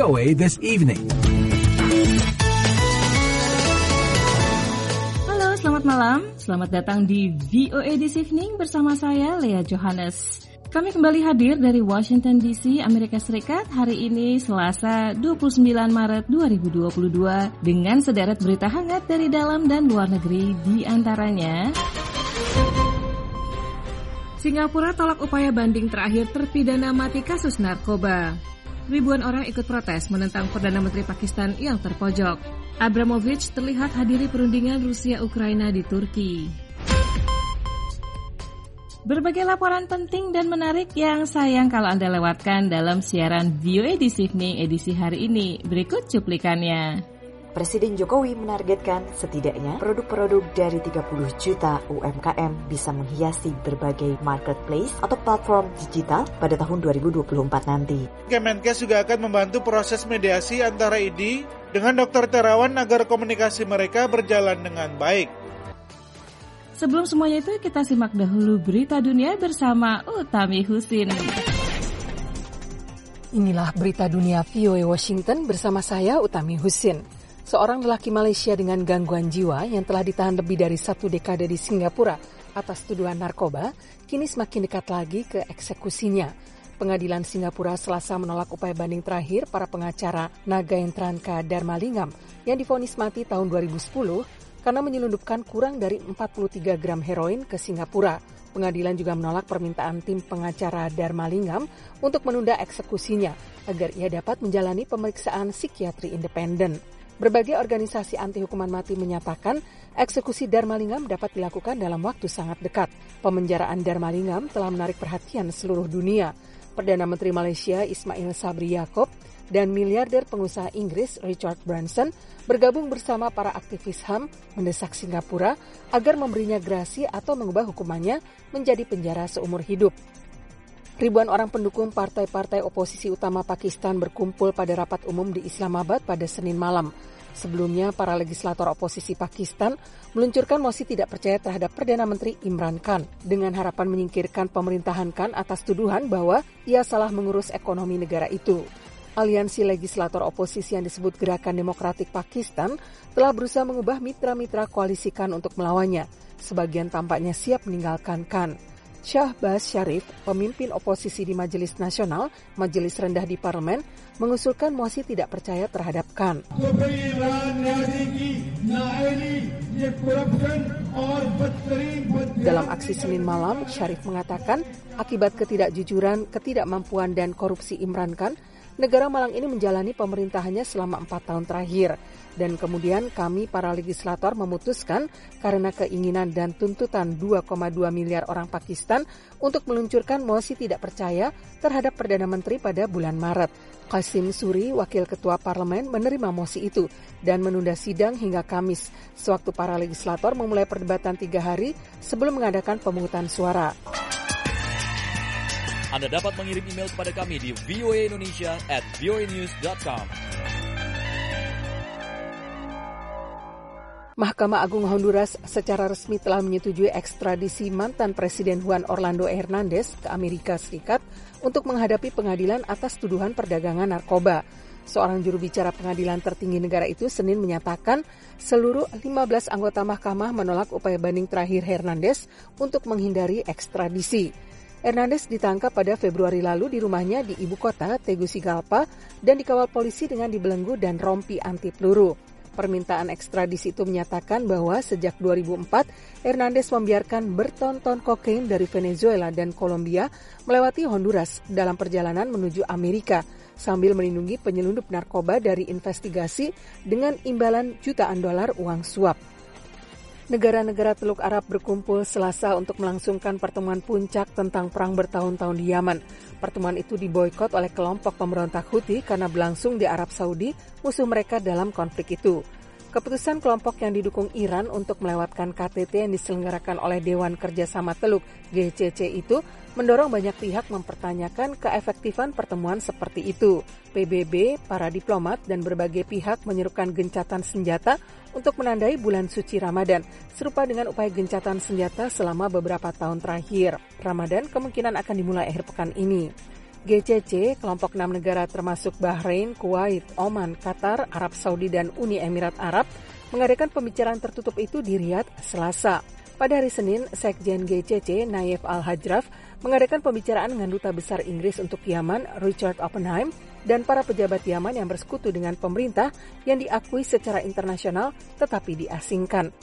VOA This Evening. Halo, selamat malam. Selamat datang di VOA This Evening bersama saya, Lea Johannes. Kami kembali hadir dari Washington DC, Amerika Serikat hari ini Selasa 29 Maret 2022 dengan sederet berita hangat dari dalam dan luar negeri, di antaranya Singapura tolak upaya banding terakhir terpidana mati kasus narkoba. Ribuan orang ikut protes menentang Perdana Menteri Pakistan yang terpojok. Abramovich terlihat hadiri perundingan Rusia-Ukraina di Turki. Berbagai laporan penting dan menarik yang sayang kalau Anda lewatkan dalam siaran VOA This Evening edisi hari ini. Berikut cuplikannya. Presiden Jokowi menargetkan setidaknya produk-produk dari 30 juta UMKM bisa menghiasi berbagai marketplace atau platform digital pada tahun 2024 nanti. Kemenkes juga akan membantu proses mediasi antara ID dengan dokter terawan agar komunikasi mereka berjalan dengan baik. Sebelum semuanya itu, kita simak dahulu berita dunia bersama Utami Husin. Inilah berita dunia VOA Washington bersama saya, Utami Husin. Seorang lelaki Malaysia dengan gangguan jiwa yang telah ditahan lebih dari 1 dekade di Singapura atas tuduhan narkoba, kini semakin dekat lagi ke eksekusinya. Pengadilan Singapura Selasa menolak upaya banding terakhir para pengacara Nagaendranka Darmalingam yang divonis mati tahun 2010 karena menyelundupkan kurang dari 43 gram heroin ke Singapura. Pengadilan juga menolak permintaan tim pengacara Darmalingam untuk menunda eksekusinya agar ia dapat menjalani pemeriksaan psikiatri independen. Berbagai organisasi anti hukuman mati menyatakan eksekusi Darmalingam dapat dilakukan dalam waktu sangat dekat. Pemenjaraan Darmalingam telah menarik perhatian seluruh dunia. Perdana Menteri Malaysia Ismail Sabri Yaakob dan miliarder pengusaha Inggris Richard Branson bergabung bersama para aktivis HAM mendesak Singapura agar memberinya grasi atau mengubah hukumannya menjadi penjara seumur hidup. Ribuan orang pendukung partai-partai oposisi utama Pakistan berkumpul pada rapat umum di Islamabad pada Senin malam. Sebelumnya, para legislator oposisi Pakistan meluncurkan mosi tidak percaya terhadap Perdana Menteri Imran Khan dengan harapan menyingkirkan pemerintahan Khan atas tuduhan bahwa ia salah mengurus ekonomi negara itu. Aliansi legislator oposisi yang disebut Gerakan Demokratik Pakistan telah berusaha mengubah mitra-mitra koalisi Khan untuk melawannya. Sebagian tampaknya siap meninggalkan Khan. Shahbaz Sharif, pemimpin oposisi di Majelis Nasional, majelis rendah di parlemen, mengusulkan mosi tidak percaya terhadap Khan. Dalam aksi Senin malam, Sharif mengatakan, akibat ketidakjujuran, ketidakmampuan dan korupsi Imran Khan, negara Malang ini menjalani pemerintahannya selama 4 tahun terakhir. Dan kemudian kami para legislator memutuskan karena keinginan dan tuntutan 2,2 miliar orang Pakistan untuk meluncurkan mosi tidak percaya terhadap Perdana Menteri pada bulan Maret. Qasim Suri, wakil ketua parlemen, menerima mosi itu dan menunda sidang hingga Kamis, sewaktu para legislator memulai perdebatan 3 hari sebelum mengadakan pemungutan suara. Anda dapat mengirim email kepada kami di voaindonesia@voanews.com. Mahkamah Agung Honduras secara resmi telah menyetujui ekstradisi mantan Presiden Juan Orlando Hernandez ke Amerika Serikat untuk menghadapi pengadilan atas tuduhan perdagangan narkoba. Seorang juru bicara pengadilan tertinggi negara itu Senin menyatakan seluruh 15 anggota mahkamah menolak upaya banding terakhir Hernandez untuk menghindari ekstradisi. Hernandez ditangkap pada Februari lalu di rumahnya di ibu kota Tegucigalpa dan dikawal polisi dengan dibelenggu dan rompi anti peluru. Permintaan ekstradisi itu menyatakan bahwa sejak 2004, Hernandez membiarkan berton-ton kokain dari Venezuela dan Kolombia melewati Honduras dalam perjalanan menuju Amerika, sambil melindungi penyelundup narkoba dari investigasi dengan imbalan jutaan dolar uang suap. Negara-negara Teluk Arab berkumpul Selasa untuk melangsungkan pertemuan puncak tentang perang bertahun-tahun di Yaman. Pertemuan itu diboikot oleh kelompok pemberontak Houthi karena berlangsung di Arab Saudi, musuh mereka dalam konflik itu. Keputusan kelompok yang didukung Iran untuk melewatkan KTT yang diselenggarakan oleh Dewan Kerjasama Teluk GCC itu mendorong banyak pihak mempertanyakan keefektifan pertemuan seperti itu. PBB, para diplomat, dan berbagai pihak menyerukan gencatan senjata untuk menandai bulan suci Ramadan, serupa dengan upaya gencatan senjata selama beberapa tahun terakhir. Ramadan kemungkinan akan dimulai akhir pekan ini. GCC, kelompok 6 negara termasuk Bahrain, Kuwait, Oman, Qatar, Arab Saudi, dan Uni Emirat Arab mengadakan pembicaraan tertutup itu di Riyadh, Selasa. Pada hari Senin, Sekjen GCC, Nayef Al-Hajraf, mengadakan pembicaraan dengan Duta Besar Inggris untuk Yaman, Richard Oppenheim, dan para pejabat Yaman yang bersekutu dengan pemerintah yang diakui secara internasional tetapi diasingkan.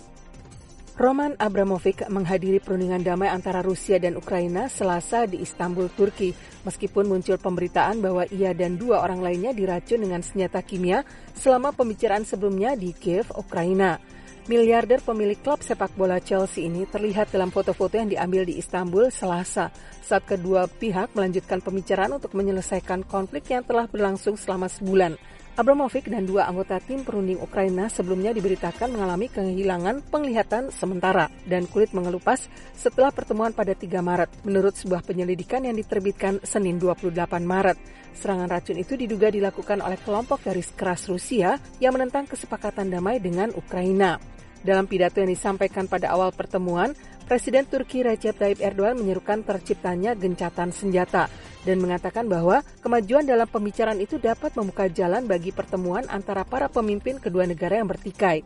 Roman Abramovich menghadiri perundingan damai antara Rusia dan Ukraina Selasa di Istanbul, Turki, meskipun muncul pemberitaan bahwa ia dan 2 orang lainnya diracun dengan senjata kimia selama pembicaraan sebelumnya di Kiev, Ukraina. Miliarder pemilik klub sepak bola Chelsea ini terlihat dalam foto-foto yang diambil di Istanbul Selasa saat kedua pihak melanjutkan pembicaraan untuk menyelesaikan konflik yang telah berlangsung selama sebulan. Abramovich dan 2 anggota tim perunding Ukraina sebelumnya diberitakan mengalami kehilangan penglihatan sementara dan kulit mengelupas setelah pertemuan pada 3 Maret, menurut sebuah penyelidikan yang diterbitkan Senin 28 Maret. Serangan racun itu diduga dilakukan oleh kelompok garis keras Rusia yang menentang kesepakatan damai dengan Ukraina. Dalam pidato yang disampaikan pada awal pertemuan, Presiden Turki Recep Tayyip Erdogan menyerukan terciptanya gencatan senjata dan mengatakan bahwa kemajuan dalam pembicaraan itu dapat membuka jalan bagi pertemuan antara para pemimpin kedua negara yang bertikai.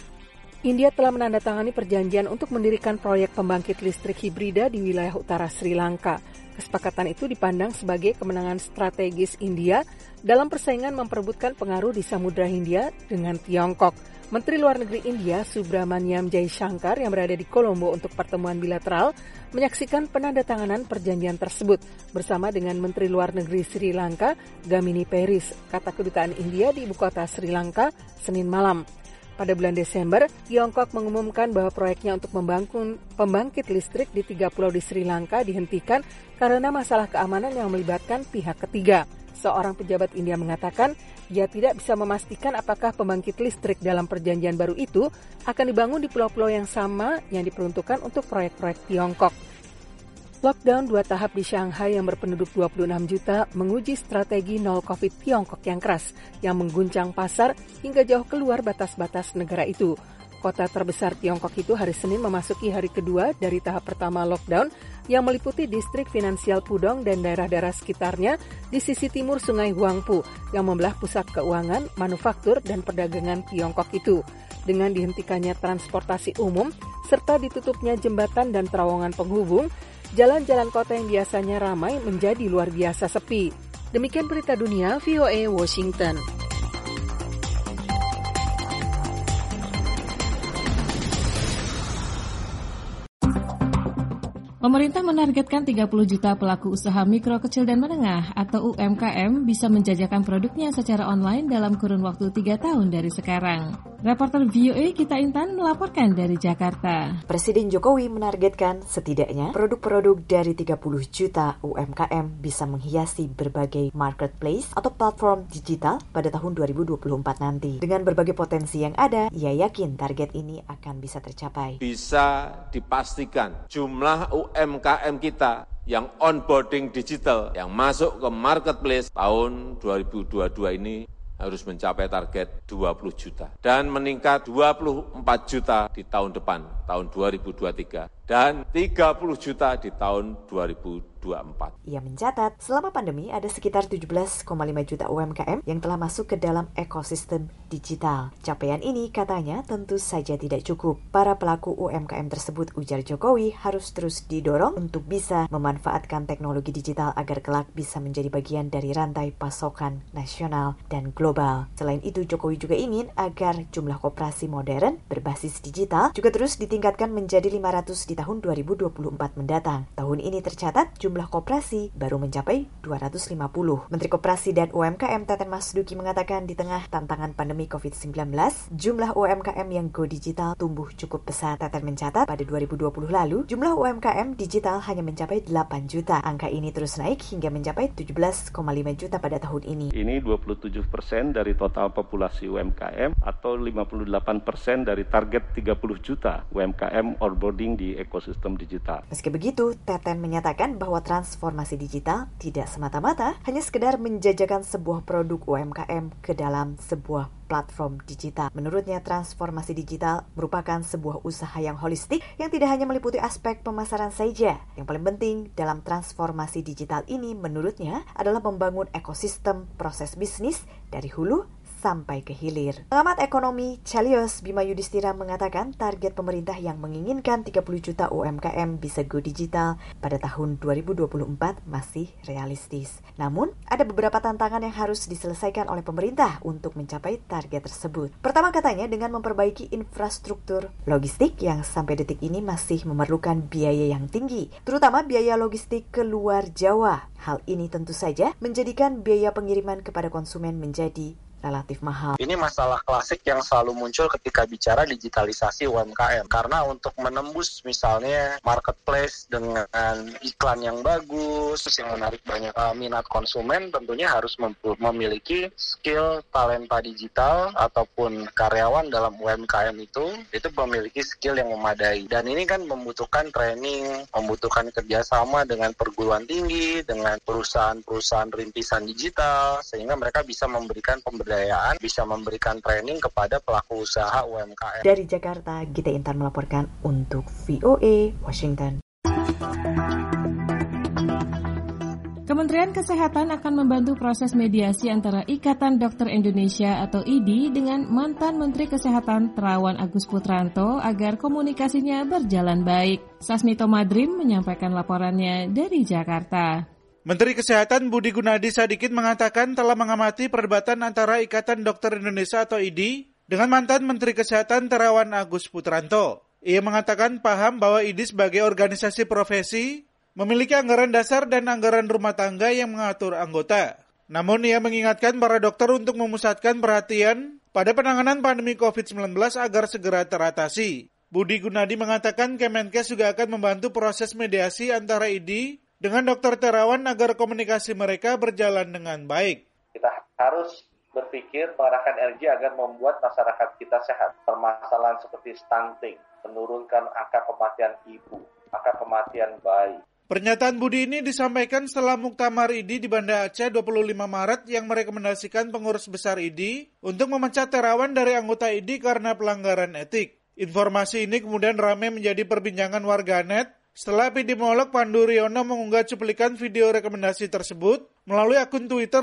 India telah menandatangani perjanjian untuk mendirikan proyek pembangkit listrik hibrida di wilayah utara Sri Lanka. Kesepakatan itu dipandang sebagai kemenangan strategis India dalam persaingan memperebutkan pengaruh di Samudra Hindia dengan Tiongkok. Menteri Luar Negeri India Subramaniam Jaishankar yang berada di Colombo untuk pertemuan bilateral menyaksikan penandatanganan perjanjian tersebut bersama dengan Menteri Luar Negeri Sri Lanka Gamini Peris, kata kedutaan India di ibu kota Sri Lanka Senin malam. Pada bulan Desember, Tiongkok mengumumkan bahwa proyeknya untuk membangun pembangkit listrik di 3 pulau di Sri Lanka dihentikan karena masalah keamanan yang melibatkan pihak ketiga. Seorang pejabat India mengatakan ia tidak bisa memastikan apakah pembangkit listrik dalam perjanjian baru itu akan dibangun di pulau-pulau yang sama yang diperuntukkan untuk proyek-proyek Tiongkok. Lockdown 2 tahap di Shanghai yang berpenduduk 26 juta menguji strategi nol COVID Tiongkok yang keras yang mengguncang pasar hingga jauh keluar batas-batas negara itu. Kota terbesar Tiongkok itu hari Senin memasuki hari kedua dari tahap pertama lockdown yang meliputi distrik finansial Pudong dan daerah-daerah sekitarnya di sisi timur Sungai Huangpu yang membelah pusat keuangan, manufaktur, dan perdagangan Tiongkok itu. Dengan dihentikannya transportasi umum serta ditutupnya jembatan dan terowongan penghubung, jalan-jalan kota yang biasanya ramai menjadi luar biasa sepi. Demikian berita dunia VOA Washington. Pemerintah menargetkan 30 juta pelaku usaha mikro, kecil, dan menengah atau UMKM bisa menjajakan produknya secara online dalam kurun waktu 3 tahun dari sekarang. Reporter VOA Gita Intan melaporkan dari Jakarta. Presiden Jokowi menargetkan setidaknya produk-produk dari 30 juta UMKM bisa menghiasi berbagai marketplace atau platform digital pada tahun 2024 nanti. Dengan berbagai potensi yang ada, ia yakin target ini akan bisa tercapai. Bisa dipastikan jumlah UMKM kita yang onboarding digital, yang masuk ke marketplace tahun 2022 ini harus mencapai target 20 juta. Dan meningkat 24 juta di tahun depan, tahun 2023. Dan 30 juta di tahun 2024. Ia mencatat, selama pandemi ada sekitar 17,5 juta UMKM yang telah masuk ke dalam ekosistem digital. Capaian ini katanya tentu saja tidak cukup. Para pelaku UMKM tersebut, ujar Jokowi, harus terus didorong untuk bisa memanfaatkan teknologi digital agar kelak bisa menjadi bagian dari rantai pasokan nasional dan global. Selain itu, Jokowi juga ingin agar jumlah koperasi modern berbasis digital juga terus ditingkatkan menjadi 500 di tahun 2024 mendatang. Tahun ini tercatat jumlah koperasi baru mencapai 250. Menteri Koperasi dan UMKM Teten Mas Duki mengatakan di tengah tantangan pandemi COVID-19, jumlah UMKM yang go digital tumbuh cukup pesat. Teten mencatat pada 2020 lalu, jumlah UMKM digital hanya mencapai 8 juta. Angka ini terus naik hingga mencapai 17,5 juta pada tahun ini. Ini 27% dari total populasi UMKM atau 58% dari target 30 juta UMKM onboarding di ekosistem digital. Meski begitu, Teten menyatakan bahwa transformasi digital tidak semata-mata hanya sekedar menjajakan sebuah produk UMKM ke dalam sebuah platform digital. Menurutnya, transformasi digital merupakan sebuah usaha yang holistik yang tidak hanya meliputi aspek pemasaran saja. Yang paling penting dalam transformasi digital ini menurutnya adalah membangun ekosistem proses bisnis dari hulu sampai ke hilir. Pengamat ekonomi Chelios Bima Yudhistira mengatakan target pemerintah yang menginginkan 30 juta UMKM bisa go digital pada tahun 2024 masih realistis. Namun, ada beberapa tantangan yang harus diselesaikan oleh pemerintah untuk mencapai target tersebut. Pertama katanya dengan memperbaiki infrastruktur logistik yang sampai detik ini masih memerlukan biaya yang tinggi, terutama biaya logistik ke luar Jawa. Hal ini tentu saja menjadikan biaya pengiriman kepada konsumen menjadi relatif mahal. Ini masalah klasik yang selalu muncul ketika bicara digitalisasi UMKM. Karena untuk menembus misalnya marketplace dengan iklan yang bagus, yang menarik banyak minat konsumen, tentunya harus memiliki skill talenta digital ataupun karyawan dalam UMKM itu memiliki skill yang memadai. Dan ini kan membutuhkan training, membutuhkan kerjasama dengan perguruan tinggi, dengan perusahaan-perusahaan rintisan digital, sehingga mereka bisa memberikan bisa memberikan training kepada pelaku usaha UMKM. Dari Jakarta, Gita Intan melaporkan untuk VOA Washington. Kementerian Kesehatan akan membantu proses mediasi antara Ikatan Dokter Indonesia atau IDI dengan mantan Menteri Kesehatan Terawan Agus Putranto agar komunikasinya berjalan baik. Sasmito Madrim menyampaikan laporannya dari Jakarta. Menteri Kesehatan Budi Gunadi Sadikin mengatakan telah mengamati perdebatan antara Ikatan Dokter Indonesia atau IDI dengan mantan Menteri Kesehatan Terawan Agus Putranto. Ia mengatakan paham bahwa IDI sebagai organisasi profesi memiliki anggaran dasar dan anggaran rumah tangga yang mengatur anggota. Namun ia mengingatkan para dokter untuk memusatkan perhatian pada penanganan pandemi COVID-19 agar segera teratasi. Budi Gunadi mengatakan Kemenkes juga akan membantu proses mediasi antara IDI dengan Dr. Terawan agar komunikasi mereka berjalan dengan baik. Kita harus berpikir mengarahkan energi agar membuat masyarakat kita sehat. Permasalahan seperti stunting, menurunkan angka kematian ibu, angka kematian bayi. Pernyataan Budi ini disampaikan setelah Muktamar IDI di Banda Aceh 25 Maret yang merekomendasikan pengurus besar IDI untuk memecat Terawan dari anggota IDI karena pelanggaran etik. Informasi ini kemudian ramai menjadi perbincangan warganet setelah epidemiolog Pandu Riono mengunggah cuplikan video rekomendasi tersebut melalui akun Twitter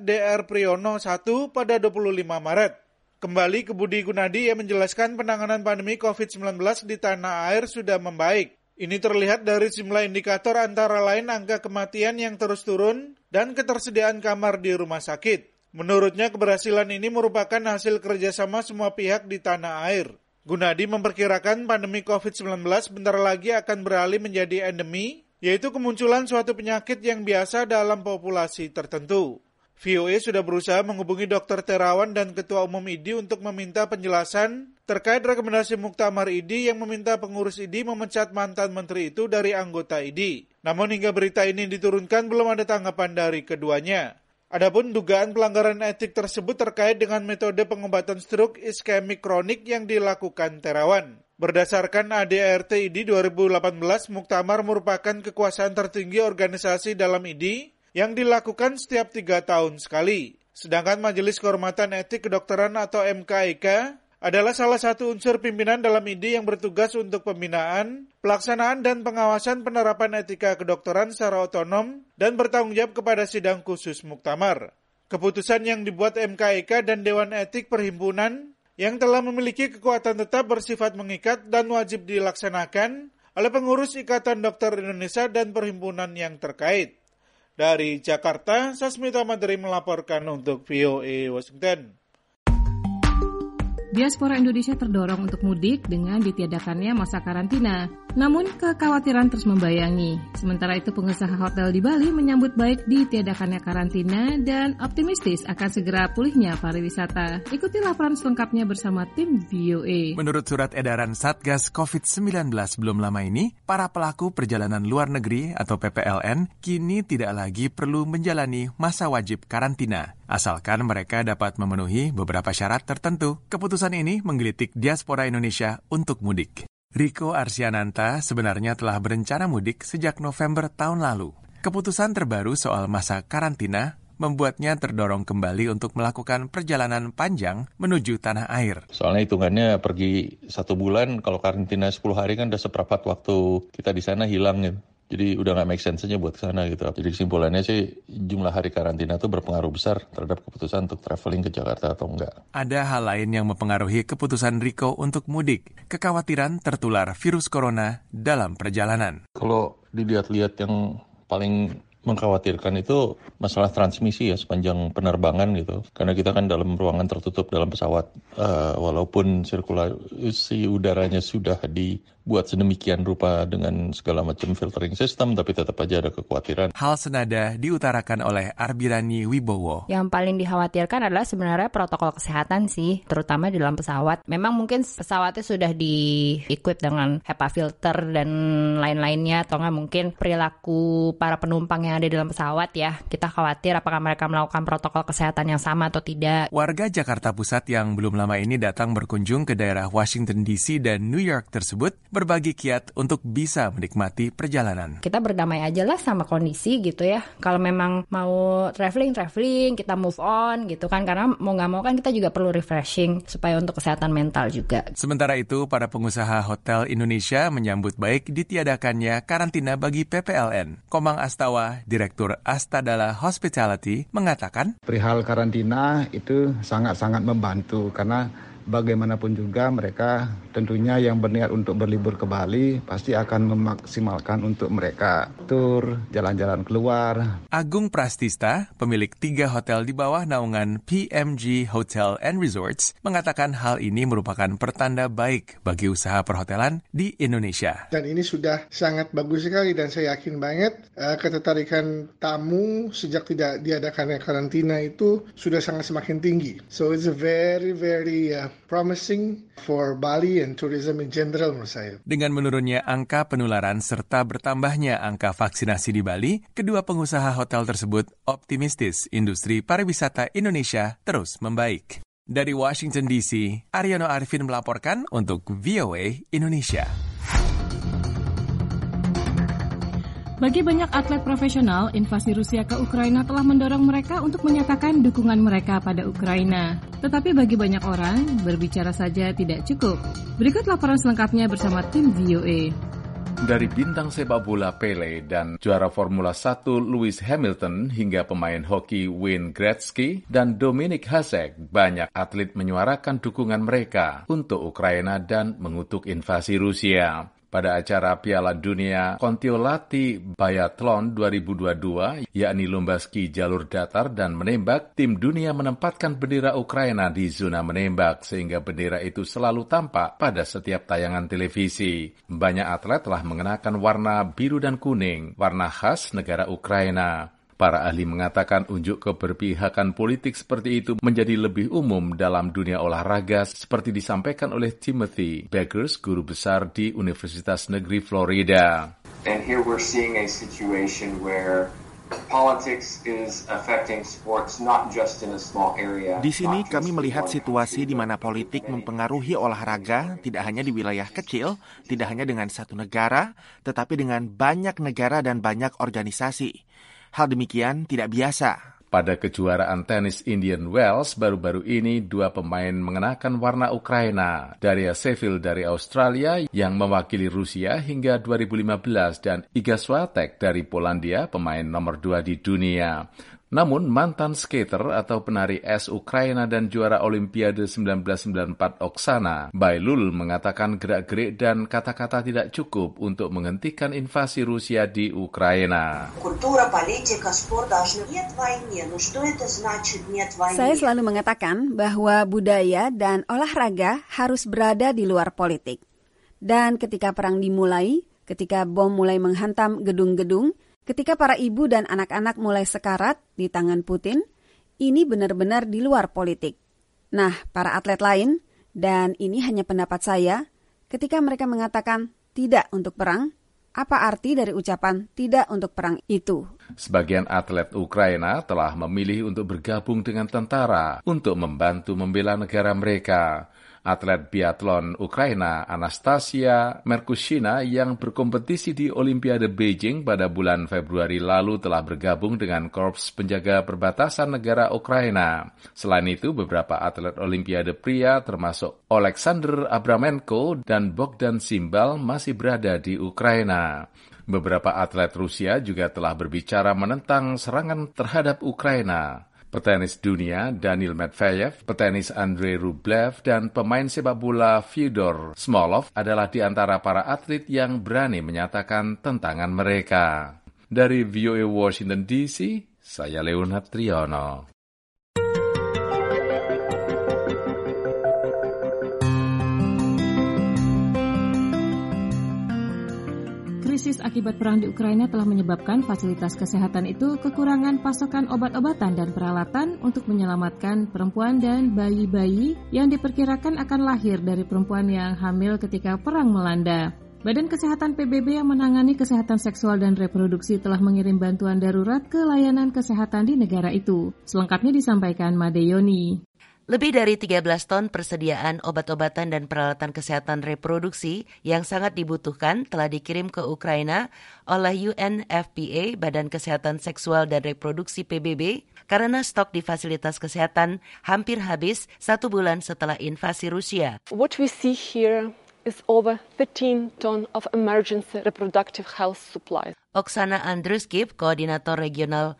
@drpriyono1 pada 25 Maret. Kembali ke Budi Gunadi yang menjelaskan penanganan pandemi COVID-19 di tanah air sudah membaik. Ini terlihat dari sejumlah indikator antara lain angka kematian yang terus turun dan ketersediaan kamar di rumah sakit. Menurutnya keberhasilan ini merupakan hasil kerjasama semua pihak di tanah air. Gunadi memperkirakan pandemi COVID-19 bentar lagi akan beralih menjadi endemi, yaitu kemunculan suatu penyakit yang biasa dalam populasi tertentu. VOA sudah berusaha menghubungi Dr. Terawan dan Ketua Umum IDI untuk meminta penjelasan terkait rekomendasi Muktamar IDI yang meminta pengurus IDI memecat mantan menteri itu dari anggota IDI. Namun hingga berita ini diturunkan belum ada tanggapan dari keduanya. Adapun dugaan pelanggaran etik tersebut terkait dengan metode pengobatan stroke iskemik kronik yang dilakukan Terawan. Berdasarkan ADART IDI 2018, Muktamar merupakan kekuasaan tertinggi organisasi dalam IDI yang dilakukan setiap 3 tahun sekali. Sedangkan Majelis Kehormatan Etik Kedokteran atau MKEK adalah salah satu unsur pimpinan dalam IDI yang bertugas untuk pembinaan, pelaksanaan dan pengawasan penerapan etika kedokteran secara otonom dan bertanggung jawab kepada sidang khusus Muktamar. Keputusan yang dibuat MKEK dan Dewan Etik Perhimpunan yang telah memiliki kekuatan tetap bersifat mengikat dan wajib dilaksanakan oleh pengurus Ikatan Dokter Indonesia dan perhimpunan yang terkait. Dari Jakarta, Sasmito Madri melaporkan untuk VOA Washington. Diaspora Indonesia terdorong untuk mudik dengan ditiadakannya masa karantina. Namun, kekhawatiran terus membayangi. Sementara itu, pengusaha hotel di Bali menyambut baik ditiadakannya karantina dan optimistis akan segera pulihnya pariwisata. Ikuti laporan selengkapnya bersama tim VOA. Menurut surat edaran Satgas COVID-19 belum lama ini, para pelaku perjalanan luar negeri atau PPLN kini tidak lagi perlu menjalani masa wajib karantina, asalkan mereka dapat memenuhi beberapa syarat tertentu. Keputusan ini menggelitik diaspora Indonesia untuk mudik. Riko Arsiananta sebenarnya telah berencana mudik sejak November tahun lalu. Keputusan terbaru soal masa karantina membuatnya terdorong kembali untuk melakukan perjalanan panjang menuju tanah air. Soalnya hitungannya pergi 1 bulan, kalau karantina 10 hari kan udah seperempat waktu kita di sana hilang gitu. Jadi udah nggak make sense-nya buat ke sana gitu. Jadi kesimpulannya sih jumlah hari karantina itu berpengaruh besar terhadap keputusan untuk traveling ke Jakarta atau enggak. Ada hal lain yang mempengaruhi keputusan Riko untuk mudik. Kekhawatiran tertular virus corona dalam perjalanan. Kalau dilihat-lihat yang paling mengkhawatirkan itu masalah transmisi ya sepanjang penerbangan gitu. Karena kita kan dalam ruangan tertutup dalam pesawat. Walaupun sirkulasi udaranya sudah dibuat sedemikian rupa dengan segala macam filtering system, tapi tetap aja ada kekhawatiran. Hal senada diutarakan oleh Arbirani Wibowo. Yang paling dikhawatirkan adalah sebenarnya protokol kesehatan sih, terutama di dalam pesawat. Memang mungkin pesawatnya sudah di-equip dengan HEPA filter dan lain-lainnya, atau nggak mungkin perilaku para penumpang yang ada di dalam pesawat ya. Kita khawatir apakah mereka melakukan protokol kesehatan yang sama atau tidak. Warga Jakarta Pusat yang belum lama ini datang berkunjung ke daerah Washington DC dan New York tersebut berbagi kiat untuk bisa menikmati perjalanan. Kita berdamai aja lah sama kondisi gitu ya. Kalau memang mau traveling, kita move on gitu kan. Karena mau nggak mau kan kita juga perlu refreshing supaya untuk kesehatan mental juga. Sementara itu, para pengusaha hotel Indonesia menyambut baik ditiadakannya karantina bagi PPLN. Komang Astawa, Direktur Astadala Hospitality, mengatakan, perihal karantina itu sangat-sangat membantu karena bagaimanapun juga mereka tentunya yang berniat untuk berlibur ke Bali pasti akan memaksimalkan untuk mereka tur, jalan-jalan keluar. Agung Prastista, pemilik 3 hotel di bawah naungan PMG Hotel and Resorts, mengatakan hal ini merupakan pertanda baik bagi usaha perhotelan di Indonesia. Dan ini sudah sangat bagus sekali dan saya yakin banget ketertarikan tamu sejak tidak diadakannya karantina itu sudah sangat semakin tinggi. So it's a very promising for Bali and tourism in general menurut saya. Dengan menurunnya angka penularan serta bertambahnya angka vaksinasi di Bali, kedua pengusaha hotel tersebut optimistis industri pariwisata Indonesia terus membaik. Dari Washington DC, Aryono Arifin melaporkan untuk VOA Indonesia. Bagi banyak atlet profesional, invasi Rusia ke Ukraina telah mendorong mereka untuk menyatakan dukungan mereka pada Ukraina. Tetapi bagi banyak orang, berbicara saja tidak cukup. Berikut laporan selengkapnya bersama tim VOA. Dari bintang sepak bola Pele dan juara Formula 1 Lewis Hamilton hingga pemain hoki Wayne Gretzky dan Dominik Hasek, banyak atlet menyuarakan dukungan mereka untuk Ukraina dan mengutuk invasi Rusia. Pada acara Piala Dunia Kontiolahti Biathlon 2022, yakni lomba ski jalur datar dan menembak, tim dunia menempatkan bendera Ukraina di zona menembak, sehingga bendera itu selalu tampak pada setiap tayangan televisi. Banyak atlet telah mengenakan warna biru dan kuning, warna khas negara Ukraina. Para ahli mengatakan unjuk keberpihakan politik seperti itu menjadi lebih umum dalam dunia olahraga seperti disampaikan oleh Timothy Beggers, guru besar di Universitas Negeri Florida. And here we're seeing a situation where politics is affecting sports not just in a small area. Di sini kami melihat situasi di mana politik mempengaruhi olahraga tidak hanya di wilayah kecil, tidak hanya dengan satu negara, tetapi dengan banyak negara dan banyak organisasi. Hal demikian tidak biasa. Pada kejuaraan tenis Indian Wells baru-baru ini, 2 pemain mengenakan warna Ukraina. Daria Sheffield dari Australia yang mewakili Rusia hingga 2015 dan Iga Swiatek dari Polandia, pemain nomor 2 di dunia. Namun mantan skater atau penari es Ukraina dan juara Olimpiade 1994 Oksana Bailul mengatakan gerak-gerik dan kata-kata tidak cukup untuk menghentikan invasi Rusia di Ukraina. Saya selalu mengatakan bahwa budaya dan olahraga harus berada di luar politik. Dan ketika perang dimulai, ketika bom mulai menghantam gedung-gedung, ketika para ibu dan anak-anak mulai sekarat di tangan Putin, ini benar-benar di luar politik. Nah, para atlet lain, dan ini hanya pendapat saya, ketika mereka mengatakan tidak untuk perang, apa arti dari ucapan tidak untuk perang itu? Sebagian atlet Ukraina telah memilih untuk bergabung dengan tentara untuk membantu membela negara mereka. Atlet biathlon Ukraina Anastasia Merkushina yang berkompetisi di Olimpiade Beijing pada bulan Februari lalu telah bergabung dengan Korps Penjaga Perbatasan Negara Ukraina. Selain itu, beberapa atlet Olimpiade pria termasuk Oleksandr Abramenko dan Bogdan Simbal masih berada di Ukraina. Beberapa atlet Rusia juga telah berbicara menentang serangan terhadap Ukraina. Petenis dunia Daniil Medvedev, petenis Andrei Rublev, dan pemain sepak bola Fyodor Smolov adalah di antara para atlet yang berani menyatakan tentangan mereka. Dari VOA Washington DC, saya Leonard Triono. Krisis akibat perang di Ukraina telah menyebabkan fasilitas kesehatan itu kekurangan pasokan obat-obatan dan peralatan untuk menyelamatkan perempuan dan bayi-bayi yang diperkirakan akan lahir dari perempuan yang hamil ketika perang melanda. Badan Kesehatan PBB yang menangani kesehatan seksual dan reproduksi telah mengirim bantuan darurat ke layanan kesehatan di negara itu. Selengkapnya disampaikan Made Yoni. Lebih dari 13 ton persediaan obat-obatan dan peralatan kesehatan reproduksi yang sangat dibutuhkan telah dikirim ke Ukraina oleh UNFPA, Badan Kesehatan Seksual dan Reproduksi PBB, karena stok di fasilitas kesehatan hampir habis 1 bulan setelah invasi Rusia. What we see here is over 13 ton of emergency reproductive health supplies. Oksana Andruskiv, koordinator regional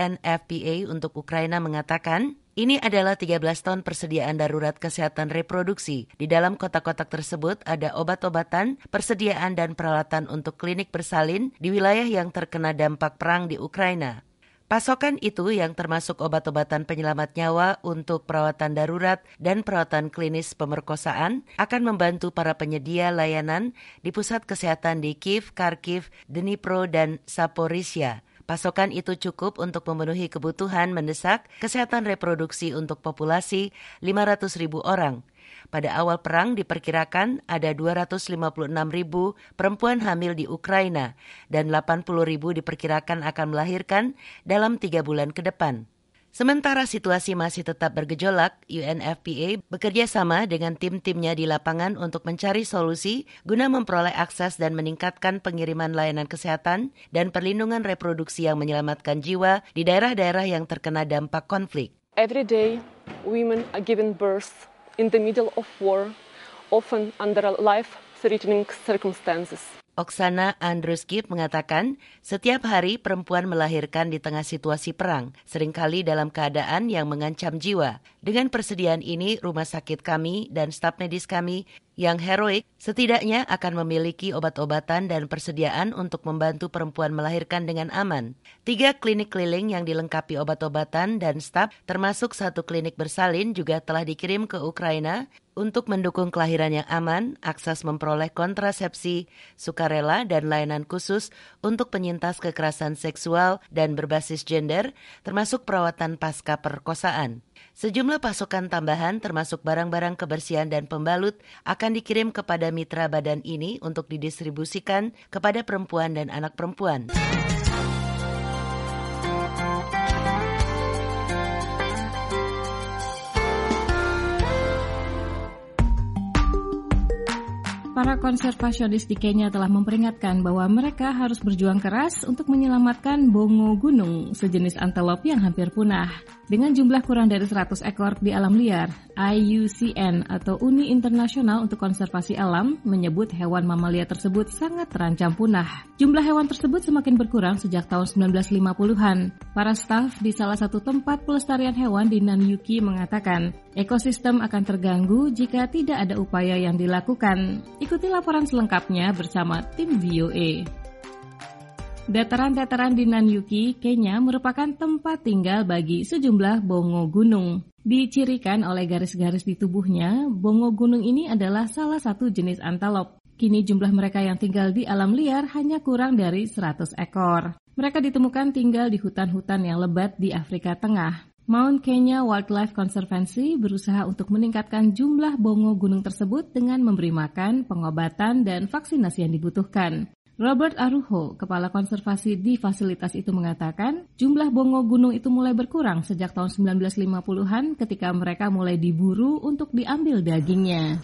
UNFPA untuk Ukraina, mengatakan, ini adalah 13 ton persediaan darurat kesehatan reproduksi. Di dalam kotak-kotak tersebut ada obat-obatan, persediaan dan peralatan untuk klinik bersalin di wilayah yang terkena dampak perang di Ukraina. Pasokan itu yang termasuk obat-obatan penyelamat nyawa untuk perawatan darurat dan perawatan klinis pemerkosaan akan membantu para penyedia layanan di pusat kesehatan di Kiev, Kharkiv, Dnipro, dan Zaporizhia. Pasokan itu cukup untuk memenuhi kebutuhan mendesak kesehatan reproduksi untuk populasi 500.000 orang. Pada awal perang diperkirakan ada 256.000 perempuan hamil di Ukraina dan 80.000 diperkirakan akan melahirkan dalam 3 bulan ke depan. Sementara situasi masih tetap bergejolak, UNFPA bekerja sama dengan tim-timnya di lapangan untuk mencari solusi guna memperoleh akses dan meningkatkan pengiriman layanan kesehatan dan perlindungan reproduksi yang menyelamatkan jiwa di daerah-daerah yang terkena dampak konflik. Every day, women are given birth in the middle of war, often under life-threatening circumstances. Oksana Andruskiv mengatakan, setiap hari perempuan melahirkan di tengah situasi perang, seringkali dalam keadaan yang mengancam jiwa. Dengan persediaan ini, rumah sakit kami dan staf medis kami yang heroik setidaknya akan memiliki obat-obatan dan persediaan untuk membantu perempuan melahirkan dengan aman. 3 klinik keliling yang dilengkapi obat-obatan dan staf, termasuk 1 klinik bersalin juga telah dikirim ke Ukraina untuk mendukung kelahiran yang aman, akses memperoleh kontrasepsi, sukarela, dan layanan khusus untuk penyintas kekerasan seksual dan berbasis gender, termasuk perawatan pasca perkosaan. Sejumlah pasokan tambahan termasuk barang-barang kebersihan dan pembalut akan dikirim kepada mitra badan ini untuk didistribusikan kepada perempuan dan anak perempuan. Para konservasionis di Kenya telah memperingatkan bahwa mereka harus berjuang keras untuk menyelamatkan bongo gunung, sejenis antelop yang hampir punah. Dengan jumlah kurang dari 100 ekor di alam liar, IUCN atau Uni Internasional untuk Konservasi Alam menyebut hewan mamalia tersebut sangat terancam punah. Jumlah hewan tersebut semakin berkurang sejak tahun 1950-an. Para staf di salah satu tempat pelestarian hewan di Nanyuki mengatakan, ekosistem akan terganggu jika tidak ada upaya yang dilakukan. Ikuti laporan selengkapnya bersama tim VOA. Dataran-dataran di Nanyuki, Kenya merupakan tempat tinggal bagi sejumlah bongo gunung. Dicirikan oleh garis-garis di tubuhnya, bongo gunung ini adalah salah satu jenis antelop. Kini jumlah mereka yang tinggal di alam liar hanya kurang dari 100 ekor. Mereka ditemukan tinggal di hutan-hutan yang lebat di Afrika Tengah. Mount Kenya Wildlife Conservancy berusaha untuk meningkatkan jumlah bongo gunung tersebut dengan memberi makan, pengobatan, dan vaksinasi yang dibutuhkan. Robert Arujo, kepala konservasi di fasilitas itu mengatakan, jumlah bongo gunung itu mulai berkurang sejak tahun 1950-an ketika mereka mulai diburu untuk diambil dagingnya.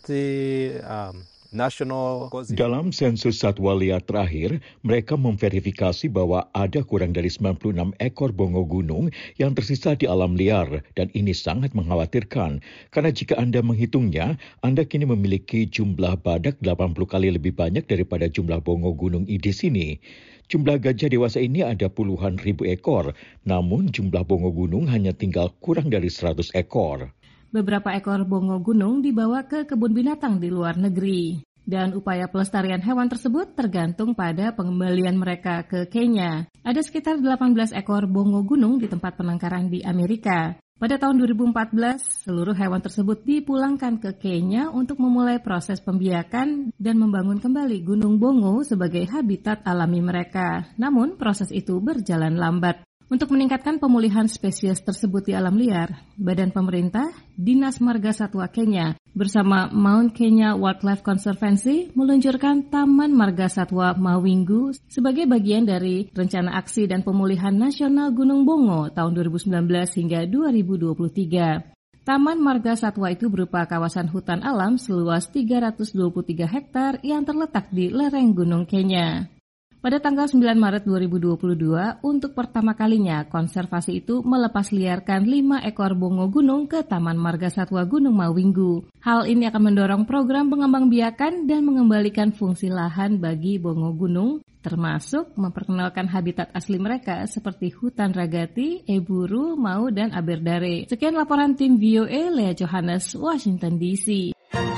Dalam sensus satwa liar terakhir, mereka memverifikasi bahwa ada kurang dari 96 ekor bongo gunung yang tersisa di alam liar, dan ini sangat mengkhawatirkan. Karena jika Anda menghitungnya, Anda kini memiliki jumlah badak 80 kali lebih banyak daripada jumlah bongo gunung di sini. Jumlah gajah dewasa ini ada puluhan ribu ekor, namun jumlah bongo gunung hanya tinggal kurang dari 100 ekor. Beberapa ekor bongo gunung dibawa ke kebun binatang di luar negeri. Dan upaya pelestarian hewan tersebut tergantung pada pengembalian mereka ke Kenya. Ada sekitar 18 ekor bongo gunung di tempat penangkaran di Amerika. Pada tahun 2014, seluruh hewan tersebut dipulangkan ke Kenya untuk memulai proses pembiakan dan membangun kembali Gunung Bongo sebagai habitat alami mereka. Namun, proses itu berjalan lambat. Untuk meningkatkan pemulihan spesies tersebut di alam liar, Badan Pemerintah, Dinas Marga Satwa Kenya, bersama Mount Kenya Wildlife Conservancy meluncurkan Taman Marga Satwa Mawingu sebagai bagian dari Rencana Aksi dan Pemulihan Nasional Gunung Bongo tahun 2019 hingga 2023. Taman Marga Satwa itu berupa kawasan hutan alam seluas 323 hektar yang terletak di lereng Gunung Kenya. Pada tanggal 9 Maret 2022, untuk pertama kalinya konservasi itu melepas liarkan 5 ekor bongo gunung ke Taman Marga Satwa Gunung Mawingu. Hal ini akan mendorong program pengembangbiakan dan mengembalikan fungsi lahan bagi bongo gunung, termasuk memperkenalkan habitat asli mereka seperti hutan ragati, eburu, mau, dan aberdare. Sekian laporan tim VOA, Lea Johannes, Washington DC.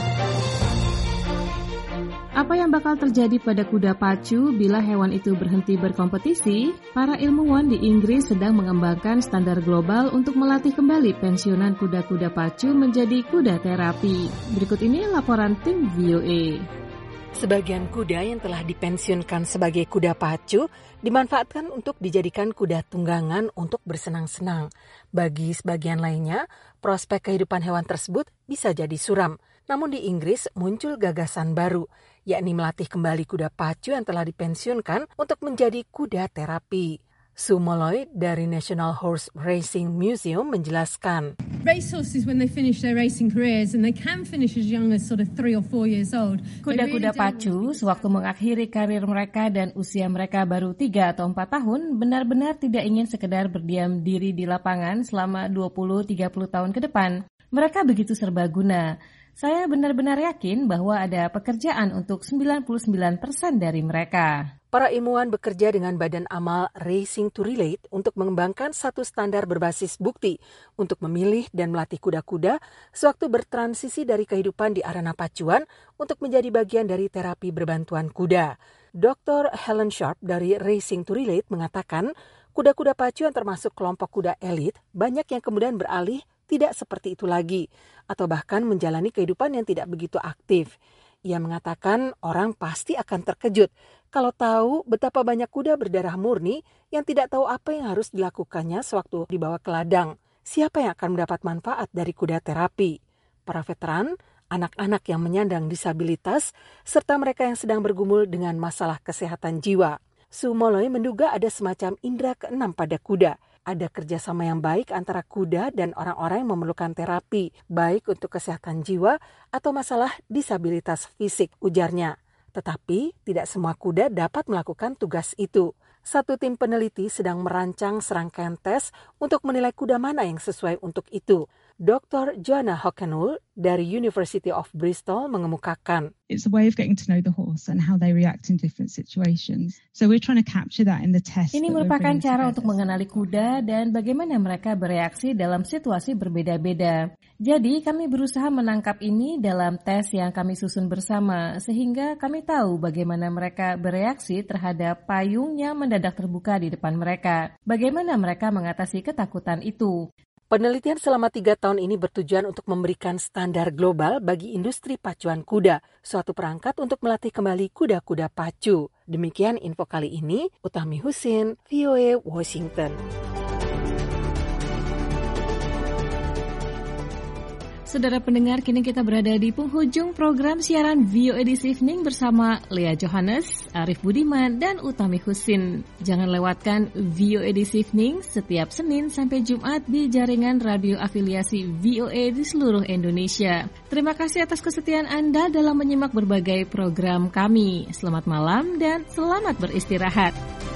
Apa yang bakal terjadi pada kuda pacu bila hewan itu berhenti berkompetisi? Para ilmuwan di Inggris sedang mengembangkan standar global untuk melatih kembali pensiunan kuda-kuda pacu menjadi kuda terapi. Berikut ini laporan tim VOA. Sebagian kuda yang telah dipensiunkan sebagai kuda pacu dimanfaatkan untuk dijadikan kuda tunggangan untuk bersenang-senang. Bagi sebagian lainnya, prospek kehidupan hewan tersebut bisa jadi suram. Namun di Inggris muncul gagasan baru, yakni melatih kembali kuda pacu yang telah dipensiunkan untuk menjadi kuda terapi. Sue Molloy dari National Horse Racing Museum menjelaskan. Racehorses when they finish their racing careers and they can finish as young as sort of 3 or 4 years old. Kuda-kuda pacu sewaktu mengakhiri karir mereka dan usia mereka baru 3 atau 4 tahun benar-benar tidak ingin sekedar berdiam diri di lapangan selama 20-30 tahun ke depan. Mereka begitu serbaguna. Saya benar-benar yakin bahwa ada pekerjaan untuk 99% dari mereka. Para ilmuwan bekerja dengan Badan Amal Racing to Relate untuk mengembangkan satu standar berbasis bukti untuk memilih dan melatih kuda-kuda sewaktu bertransisi dari kehidupan di arena pacuan untuk menjadi bagian dari terapi berbantuan kuda. Dr. Helen Sharp dari Racing to Relate mengatakan, kuda-kuda pacu yang termasuk kelompok kuda elit banyak yang kemudian beralih tidak seperti itu lagi, atau bahkan menjalani kehidupan yang tidak begitu aktif. Ia mengatakan orang pasti akan terkejut kalau tahu betapa banyak kuda berdarah murni yang tidak tahu apa yang harus dilakukannya sewaktu dibawa ke ladang. Siapa yang akan mendapat manfaat dari kuda terapi? Para veteran, anak-anak yang menyandang disabilitas, serta mereka yang sedang bergumul dengan masalah kesehatan jiwa. Sue Molloy menduga ada semacam indera keenam pada kuda. Ada kerjasama yang baik antara kuda dan orang-orang yang memerlukan terapi, baik untuk kesehatan jiwa atau masalah disabilitas fisik, ujarnya. Tetapi tidak semua kuda dapat melakukan tugas itu. Satu tim peneliti sedang merancang serangkaian tes untuk menilai kuda mana yang sesuai untuk itu. Dr. Joanna Hockenhull dari University of Bristol mengemukakan. It's a way of getting to know the horse and how they react in different situations. So we're trying to capture that in the test. Ini merupakan cara untuk mengenali kuda dan bagaimana mereka bereaksi dalam situasi berbeda-beda. Jadi kami berusaha menangkap ini dalam tes yang kami susun bersama sehingga kami tahu bagaimana mereka bereaksi terhadap payung yang mendadak terbuka di depan mereka. Bagaimana mereka mengatasi ketakutan itu. Penelitian selama 3 tahun ini bertujuan untuk memberikan standar global bagi industri pacuan kuda, suatu perangkat untuk melatih kembali kuda-kuda pacu. Demikian info kali ini, Utami Husin, VOA Washington. Saudara pendengar, kini kita berada di penghujung program siaran VOA This Evening bersama Lea Johannes, Arif Budiman, dan Utami Husin. Jangan lewatkan VOA This Evening setiap Senin sampai Jumat di jaringan radio afiliasi VOA di seluruh Indonesia. Terima kasih atas kesetiaan Anda dalam menyimak berbagai program kami. Selamat malam dan selamat beristirahat.